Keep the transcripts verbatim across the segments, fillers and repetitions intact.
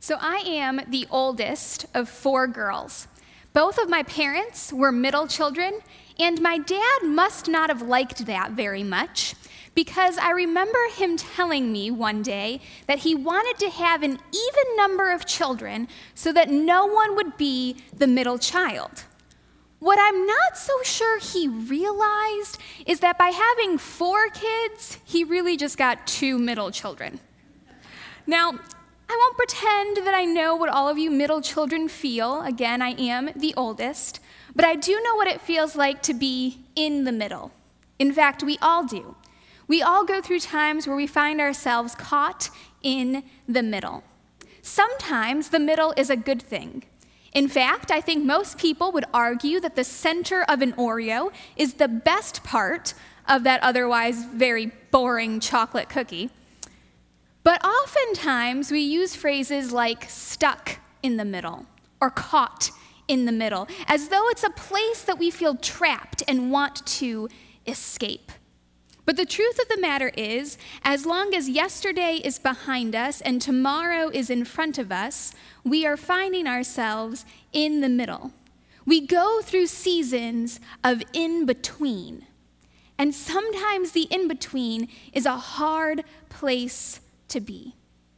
So I am the oldest of four girls. Both of my parents were middle children, and my dad must not have liked that very much, because I remember him telling me one day that he wanted to have an even number of children so that no one would be the middle child. What I'm not so sure he realized is that by having four kids, he really just got two middle children. Now, I won't pretend that I know what all of you middle children feel. Again, I am the oldest, but I do know what it feels like to be in the middle. In fact, we all do. We all go through times where we find ourselves caught in the middle. Sometimes the middle is a good thing. In fact, I think most people would argue that the center of an Oreo is the best part of that otherwise very boring chocolate cookie. But oftentimes we use phrases like stuck in the middle or caught in the middle, as though it's a place that we feel trapped and want to escape. But the truth of the matter is, as long as yesterday is behind us and tomorrow is in front of us, we are finding ourselves in the middle. We go through seasons of in-between. And sometimes the in-between is a hard place to be.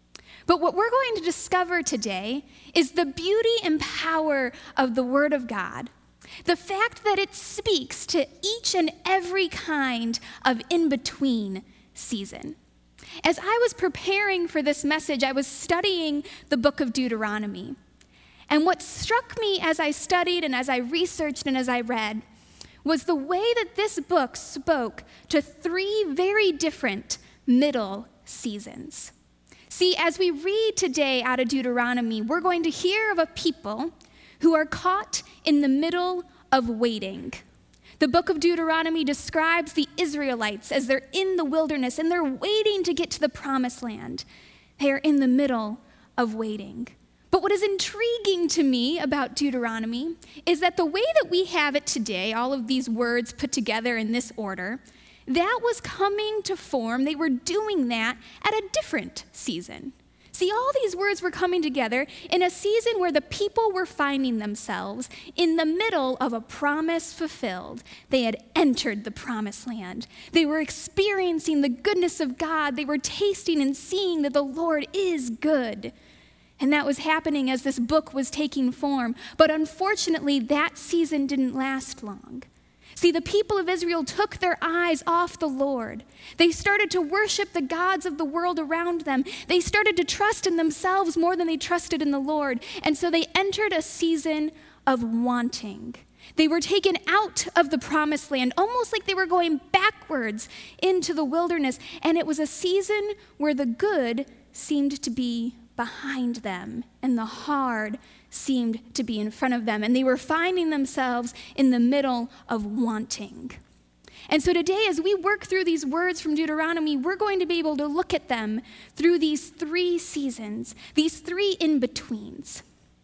But what we're going to discover today is the beauty and power of the Word of God. The fact that it speaks to each and every kind of in-between season. As I was preparing for this message, I was studying the book of Deuteronomy. And what struck me as I studied and as I researched and as I read was the way that this book spoke to three very different middle seasons. See, as we read today out of Deuteronomy, we're going to hear of a people who are caught in the middle of waiting. The book of Deuteronomy describes the Israelites as they're in the wilderness and they're waiting to get to the promised land. They are in the middle of waiting. But what is intriguing to me about Deuteronomy is that the way that we have it today, all of these words put together in this order, that was coming to form. They were doing that at a different season. See, all these words were coming together in a season where the people were finding themselves in the middle of a promise fulfilled. They had entered the promised land. They were experiencing the goodness of God. They were tasting and seeing that the Lord is good. And that was happening as this book was taking form. But unfortunately, that season didn't last long. See, the people of Israel took their eyes off the Lord. They started to worship the gods of the world around them. They started to trust in themselves more than they trusted in the Lord. And so they entered a season of wanting. They were taken out of the promised land, almost like they were going backwards into the wilderness. And it was a season where the good seemed to be behind them and the hard seemed to be in front of them, and they were finding themselves in the middle of wanting. And so today, as we work through these words from Deuteronomy, we're going to be able to look at them through these three seasons, these three in-betweens,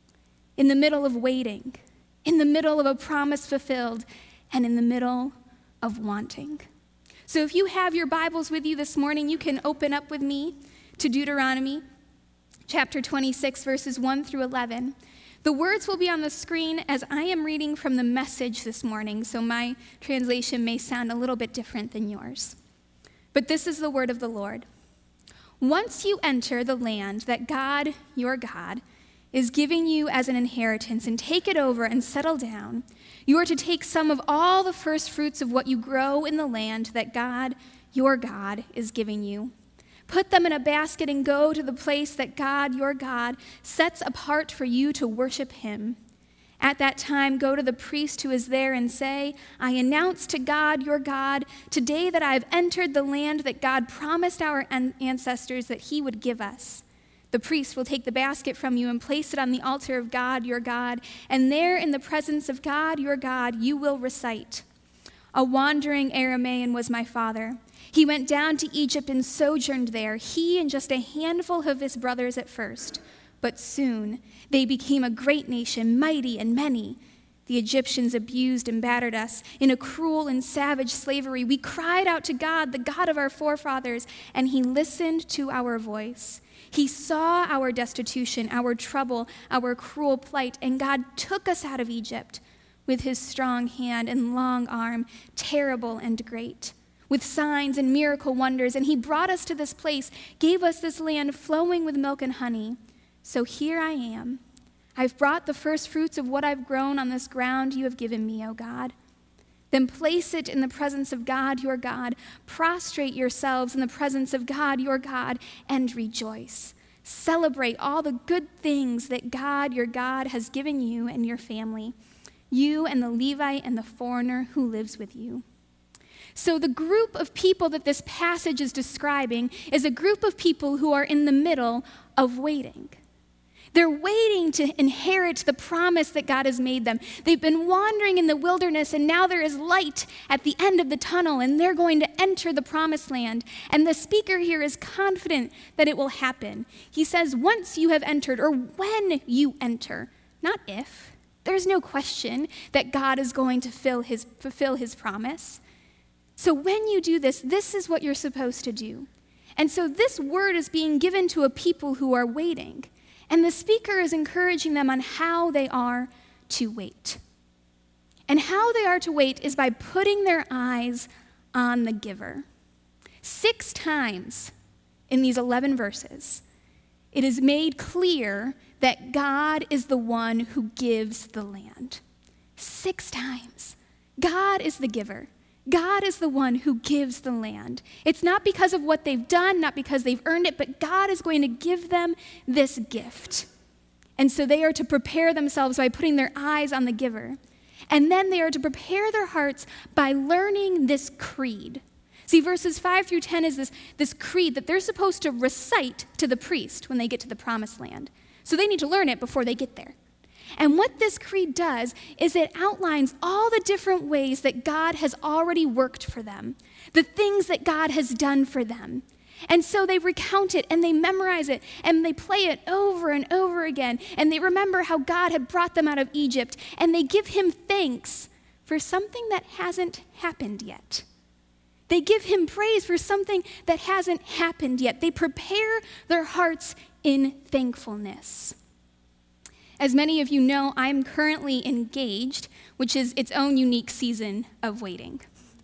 in the middle of waiting, in the middle of a promise fulfilled, and in the middle of wanting. So if you have your Bibles with you this morning, you can open up with me to Deuteronomy chapter twenty-six, verses one through eleven. The words will be on the screen as I am reading from the Message this morning, so my translation may sound a little bit different than yours. But this is the word of the Lord. Once you enter the land that God, your God, is giving you as an inheritance and take it over and settle down, you are to take some of all the first fruits of what you grow in the land that God, your God, is giving you. Put them in a basket and go to the place that God, your God, sets apart for you to worship him. At that time, go to the priest who is there and say, I announce to God, your God, today that I have entered the land that God promised our ancestors that he would give us. The priest will take the basket from you and place it on the altar of God, your God, and there in the presence of God, your God, you will recite, a wandering Aramaean was my father. He went down to Egypt and sojourned there, he and just a handful of his brothers at first. But soon they became a great nation, mighty and many. The Egyptians abused and battered us in a cruel and savage slavery. We cried out to God, the God of our forefathers, and he listened to our voice. He saw our destitution, our trouble, our cruel plight, and God took us out of Egypt with his strong hand and long arm, terrible and great, with signs and miracle wonders. And he brought us to this place, gave us this land flowing with milk and honey. So here I am. I've brought the first fruits of what I've grown on this ground you have given me, O God. Then place it in the presence of God, your God. Prostrate yourselves in the presence of God, your God, and rejoice. Celebrate all the good things that God, your God, has given you and your family, you and the Levite and the foreigner who lives with you. So the group of people that this passage is describing is a group of people who are in the middle of waiting. They're waiting to inherit the promise that God has made them. They've been wandering in the wilderness, and now there is light at the end of the tunnel, and they're going to enter the promised land. And the speaker here is confident that it will happen. He says, once you have entered, or when you enter, not if. There's no question that God is going to fill his, fulfill his promise. So when you do this, this is what you're supposed to do. And so this word is being given to a people who are waiting. And the speaker is encouraging them on how they are to wait. And how they are to wait is by putting their eyes on the giver. Six times in these eleven verses, it is made clear that God is the one who gives the land. Six times. God is the giver. God is the one who gives the land. It's not because of what they've done, not because they've earned it, but God is going to give them this gift. And so they are to prepare themselves by putting their eyes on the giver. And then they are to prepare their hearts by learning this creed. See, verses five through ten is this, this creed that they're supposed to recite to the priest when they get to the promised land. So they need to learn it before they get there. And what this creed does is it outlines all the different ways that God has already worked for them, the things that God has done for them. And so they recount it and they memorize it and they play it over and over again. And they remember how God had brought them out of Egypt, and they give him thanks for something that hasn't happened yet. They give him praise for something that hasn't happened yet. They prepare their hearts in thankfulness. As many of you know, I'm currently engaged, which is its own unique season of waiting.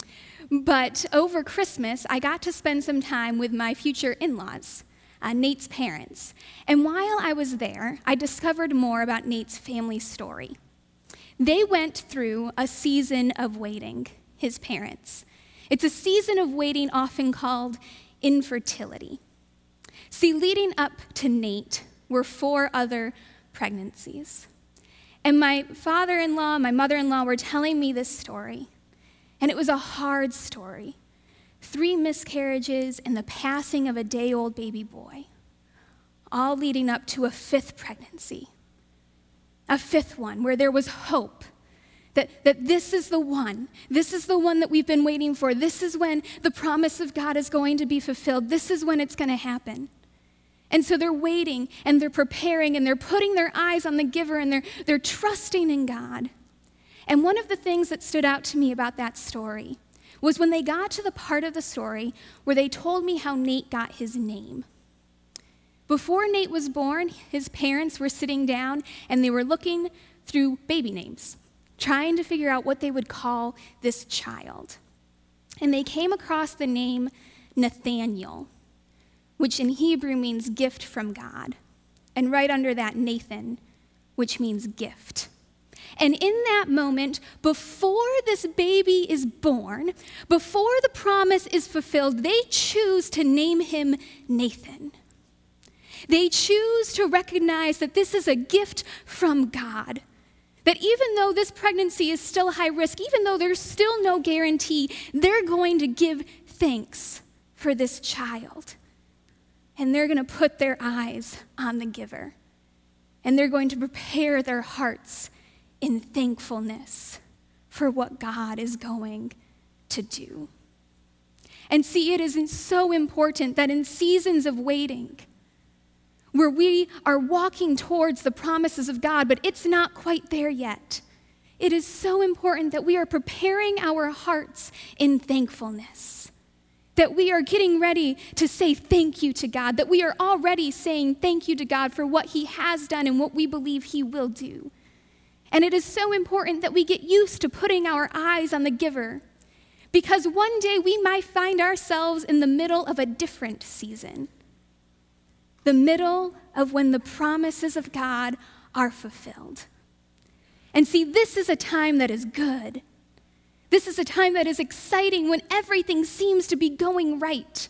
But over Christmas, I got to spend some time with my future in-laws, uh, Nate's parents. And while I was there, I discovered more about Nate's family story. They went through a season of waiting, his parents. It's a season of waiting often called infertility. See, leading up to Nate were four other pregnancies. And my father-in-law, my mother-in-law were telling me this story. And it was a hard story. Three miscarriages and the passing of a day-old baby boy, all leading up to a fifth pregnancy. A fifth one where there was hope that, that this is the one. This is the one that we've been waiting for. This is when the promise of God is going to be fulfilled. This is when it's going to happen. And so they're waiting, and they're preparing, and they're putting their eyes on the giver, and they're, they're trusting in God. And one of the things that stood out to me about that story was when they got to the part of the story where they told me how Nate got his name. Before Nate was born, his parents were sitting down, and they were looking through baby names, trying to figure out what they would call this child. And they came across the name Nathaniel, which in Hebrew means gift from God. And right under that, Nathan, which means gift. And in that moment, before this baby is born, before the promise is fulfilled, they choose to name him Nathan. They choose to recognize that this is a gift from God. That even though this pregnancy is still high risk, even though there's still no guarantee, they're going to give thanks for this child. And they're going to put their eyes on the giver. And they're going to prepare their hearts in thankfulness for what God is going to do. And see, it is so important that in seasons of waiting, where we are walking towards the promises of God, but it's not quite there yet, it is so important that we are preparing our hearts in thankfulness. that we are getting ready to say thank you to God, that we are already saying thank you to God for what he has done and what we believe he will do. And it is so important that we get used to putting our eyes on the giver, because one day we might find ourselves in the middle of a different season, the middle of when the promises of God are fulfilled. And see, this is a time that is good. This is a time that is exciting when everything seems to be going right.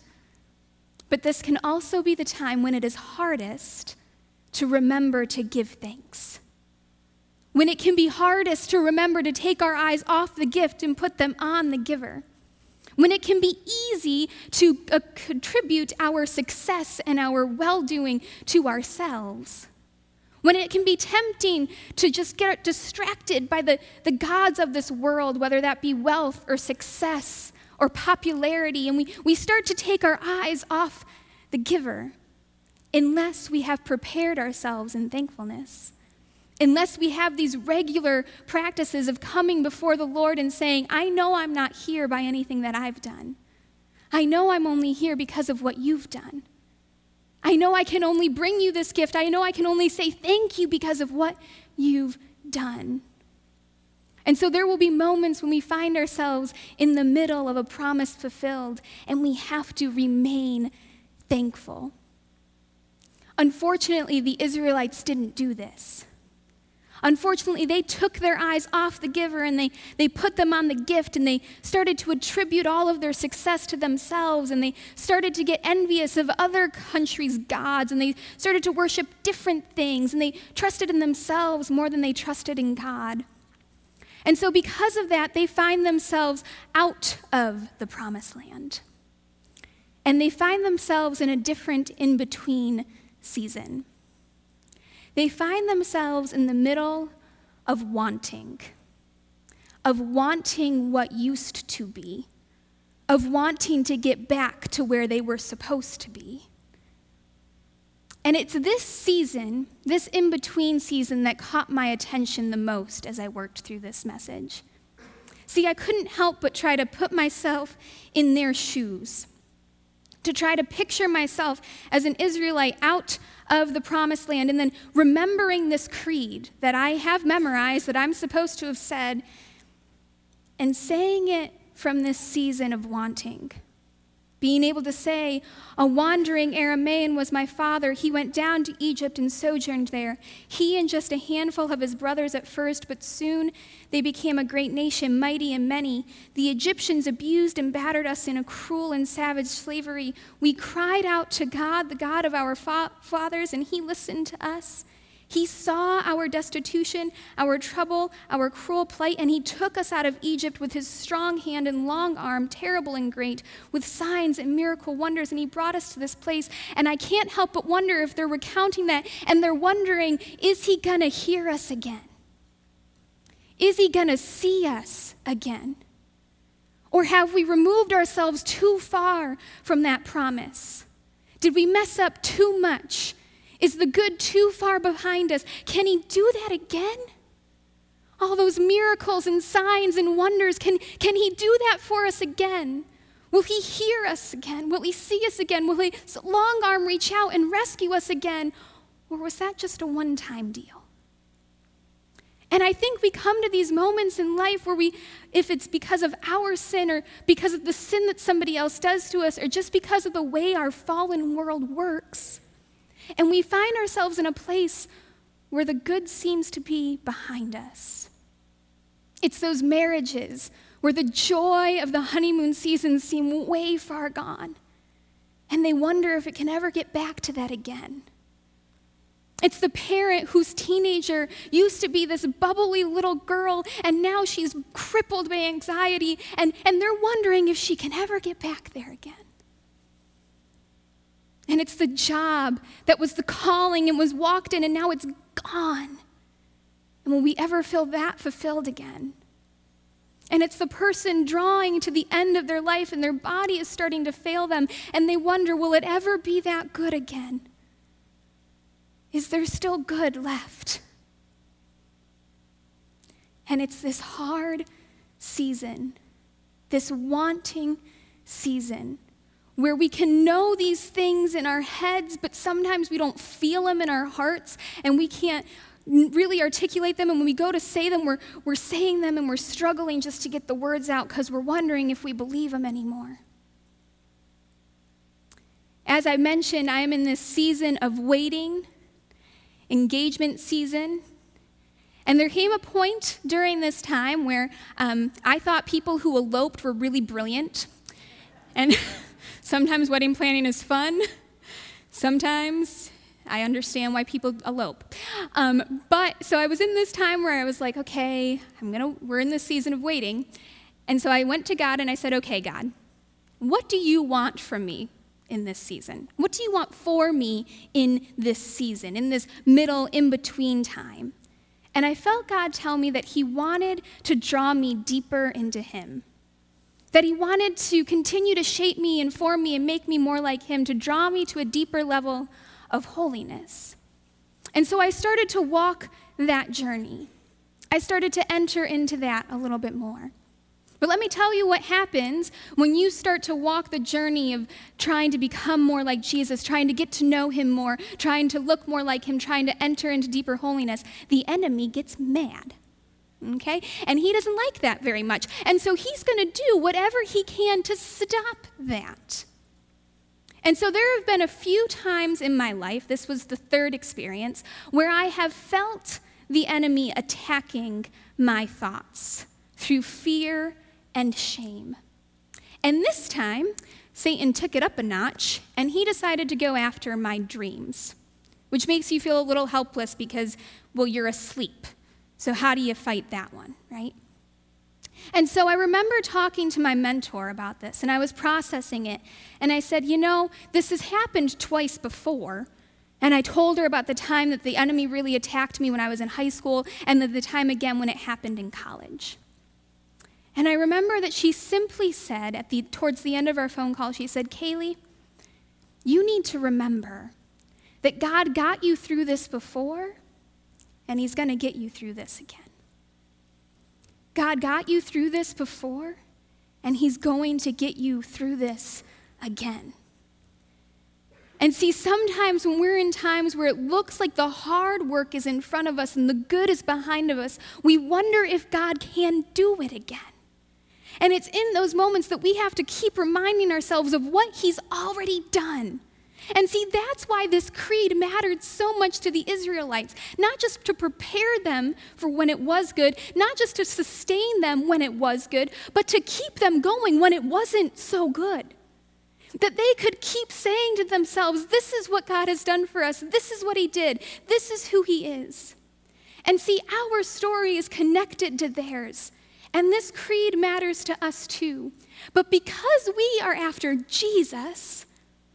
But this can also be the time when it is hardest to remember to give thanks. When it can be hardest to remember to take our eyes off the gift and put them on the giver. When it can be easy to uh, contribute our success and our well-doing to ourselves. When it can be tempting to just get distracted by the, the gods of this world, whether that be wealth or success or popularity, and we, we start to take our eyes off the giver, unless we have prepared ourselves in thankfulness, unless we have these regular practices of coming before the Lord and saying, I know I'm not here by anything that I've done. I know I'm only here because of what you've done. I know I can only bring you this gift. I know I can only say thank you because of what you've done. And so there will be moments when we find ourselves in the middle of a promise fulfilled, and we have to remain thankful. Unfortunately, the Israelites didn't do this. Unfortunately, they took their eyes off the giver and they, they put them on the gift, and they started to attribute all of their success to themselves, and they started to get envious of other countries' gods, and they started to worship different things, and they trusted in themselves more than they trusted in God. And so because of that, they find themselves out of the promised land. And they find themselves in a different in-between season. They find themselves in the middle of wanting, of wanting what used to be, of wanting to get back to where they were supposed to be. And it's this season, this in-between season, that caught my attention the most as I worked through this message. See, I couldn't help but try to put myself in their shoes, to try to picture myself as an Israelite out of the promised land, and then remembering this creed that I have memorized, that I'm supposed to have said, and saying it from this season of wanting. Being able to say, a wandering Aramaean was my father. He went down to Egypt and sojourned there. He and just a handful of his brothers at first, but soon they became a great nation, mighty and many. The Egyptians abused and battered us in a cruel and savage slavery. We cried out to God, the God of our fa- fathers, and he listened to us. He saw our destitution, our trouble, our cruel plight, and he took us out of Egypt with his strong hand and long arm, terrible and great, with signs and miracle wonders, and he brought us to this place. And I can't help but wonder if they're recounting that, and they're wondering, is he going to hear us again? Is he going to see us again? Or have we removed ourselves too far from that promise? Did we mess up too much? Is the good too far behind us? Can he do that again? All those miracles and signs and wonders, can, can he do that for us again? Will he hear us again? Will he see us again? Will his long arm reach out and rescue us again? Or was that just a one-time deal? And I think we come to these moments in life where we, if it's because of our sin or because of the sin that somebody else does to us or just because of the way our fallen world works, and we find ourselves in a place where the good seems to be behind us. It's those marriages where the joy of the honeymoon season seem way far gone, and they wonder if it can ever get back to that again. It's the parent whose teenager used to be this bubbly little girl, and now she's crippled by anxiety, and, and they're wondering if she can ever get back there again. And it's the job that was the calling and was walked in, and now it's gone. And will we ever feel that fulfilled again? And it's the person drawing to the end of their life, and their body is starting to fail them, and they wonder, will it ever be that good again? Is there still good left? And it's this hard season, this wanting season, where we can know these things in our heads, but sometimes we don't feel them in our hearts, and we can't really articulate them. And when we go to say them, we're, we're saying them and we're struggling just to get the words out because we're wondering if we believe them anymore. As I mentioned, I am in this season of waiting, engagement season. And there came a point during this time where um, I thought people who eloped were really brilliant. And sometimes wedding planning is fun. Sometimes I understand why people elope. Um, but so I was in this time where I was like, okay, I'm gonna. we're in this season of waiting. And so I went to God and I said, okay, God, what do you want from me in this season? What do you want for me in this season, in this middle, in-between time? And I felt God tell me that he wanted to draw me deeper into him, that he wanted to continue to shape me and form me and make me more like him, to draw me to a deeper level of holiness. And so I started to walk that journey. I started to enter into that a little bit more. But let me tell you what happens when you start to walk the journey of trying to become more like Jesus, trying to get to know him more, trying to look more like him, trying to enter into deeper holiness. The enemy gets mad, okay? And he doesn't like that very much. And so he's going to do whatever he can to stop that. And so there have been a few times in my life, this was the third experience, where I have felt the enemy attacking my thoughts through fear and shame. And this time, Satan took it up a notch, and he decided to go after my dreams, which makes you feel a little helpless because, well, you're asleep. So how do you fight that one, right? And so I remember talking to my mentor about this, and I was processing it, and I said, you know, this has happened twice before. And I told her about the time that the enemy really attacked me when I was in high school, and then the time again when it happened in college. And I remember that she simply said, at the towards the end of our phone call, she said, Kaylee, you need to remember that God got you through this before, and he's going to get you through this again. God got you through this before, and he's going to get you through this again. And see, sometimes when we're in times where it looks like the hard work is in front of us and the good is behind of us, we wonder if God can do it again. And it's in those moments that we have to keep reminding ourselves of what he's already done. And see, that's why this creed mattered so much to the Israelites, not just to prepare them for when it was good, not just to sustain them when it was good, but to keep them going when it wasn't so good. That they could keep saying to themselves, this is what God has done for us, this is what he did, this is who he is. And see, our story is connected to theirs. And this creed matters to us too. But because we are after Jesus,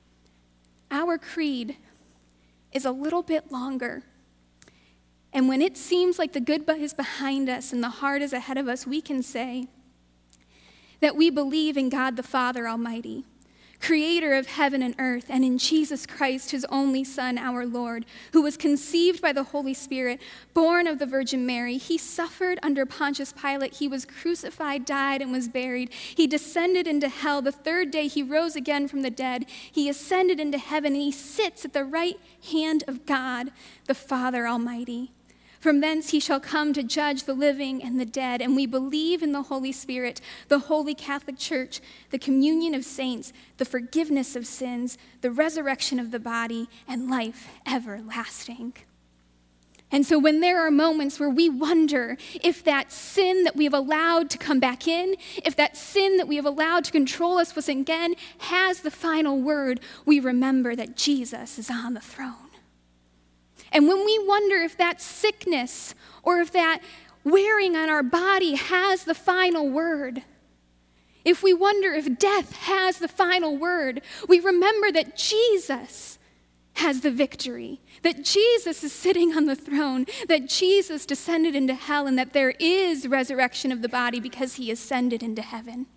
our creed is a little bit longer. And when it seems like the good is behind us and the hard is ahead of us, we can say that we believe in God the Father Almighty, creator of heaven and earth, and in Jesus Christ, his only Son, our Lord, who was conceived by the Holy Spirit, born of the Virgin Mary. He suffered under Pontius Pilate. He was crucified, died, and was buried. He descended into hell. The third day he rose again from the dead. He ascended into heaven, and he sits at the right hand of God, the Father Almighty. From thence he shall come to judge the living and the dead, and we believe in the Holy Spirit, the Holy Catholic Church, the communion of saints, the forgiveness of sins, the resurrection of the body, and life everlasting. And so when there are moments where we wonder if that sin that we have allowed to come back in, if that sin that we have allowed to control us once again has the final word, we remember that Jesus is on the throne. And when we wonder if that sickness or if that wearing on our body has the final word, if we wonder if death has the final word, we remember that Jesus has the victory, that Jesus is sitting on the throne, that Jesus descended into hell, and that there is resurrection of the body because he ascended into heaven.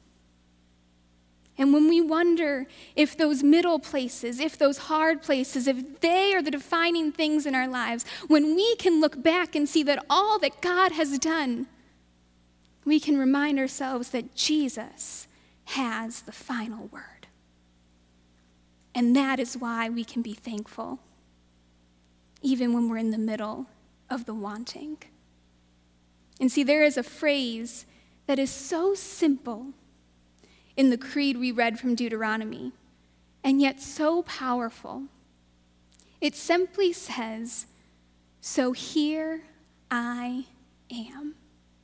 And when we wonder if those middle places, if those hard places, if they are the defining things in our lives, when we can look back and see that all that God has done, we can remind ourselves that Jesus has the final word. And that is why we can be thankful, even when we're in the middle of the wanting. And see, there is a phrase that is so simple in the creed we read from Deuteronomy, and yet so powerful. It simply says, "So here I am."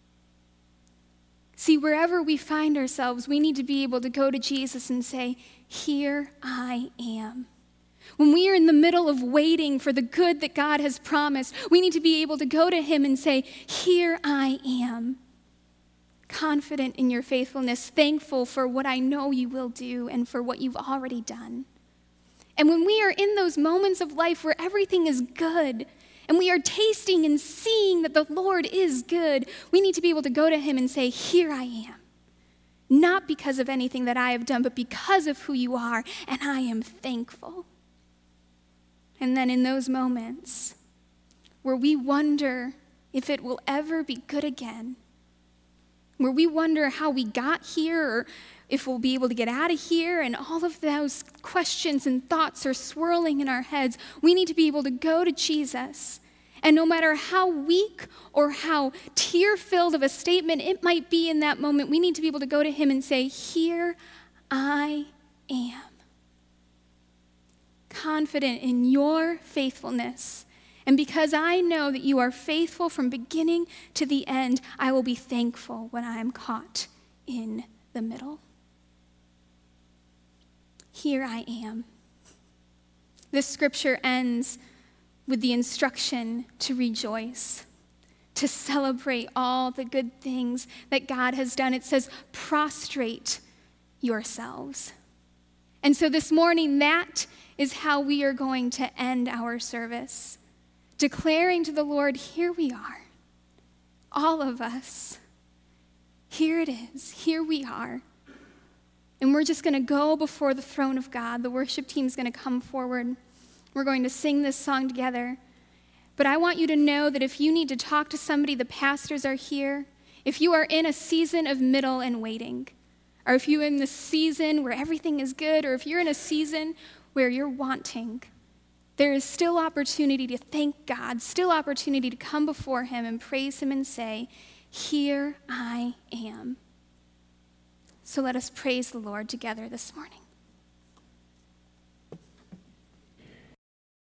See, wherever we find ourselves, we need to be able to go to Jesus and say, "Here I am." When we are in the middle of waiting for the good that God has promised, we need to be able to go to him and say, "Here I am." Confident in your faithfulness, thankful for what I know you will do and for what you've already done. And when we are in those moments of life where everything is good, and we are tasting and seeing that the Lord is good, we need to be able to go to him and say, "Here I am." Not because of anything that I have done, but because of who you are, and I am thankful. And then in those moments where we wonder if it will ever be good again, where we wonder how we got here or if we'll be able to get out of here, and all of those questions and thoughts are swirling in our heads, we need to be able to go to Jesus. And no matter how weak or how tear-filled of a statement it might be in that moment, we need to be able to go to him and say, "Here I am." Confident in your faithfulness. And because I know that you are faithful from beginning to the end, I will be thankful when I am caught in the middle. Here I am. This scripture ends with the instruction to rejoice, to celebrate all the good things that God has done. It says, prostrate yourselves. And so this morning, that is how we are going to end our service, declaring to the Lord, here we are, all of us. Here it is, here we are. And we're just going to go before the throne of God. The worship team is going to come forward. We're going to sing this song together. But I want you to know that if you need to talk to somebody, the pastors are here. If you are in a season of middle and waiting, or if you're in the season where everything is good, or if you're in a season where you're wanting, there is still opportunity to thank God, still opportunity to come before him and praise him and say, here I am. So let us praise the Lord together this morning.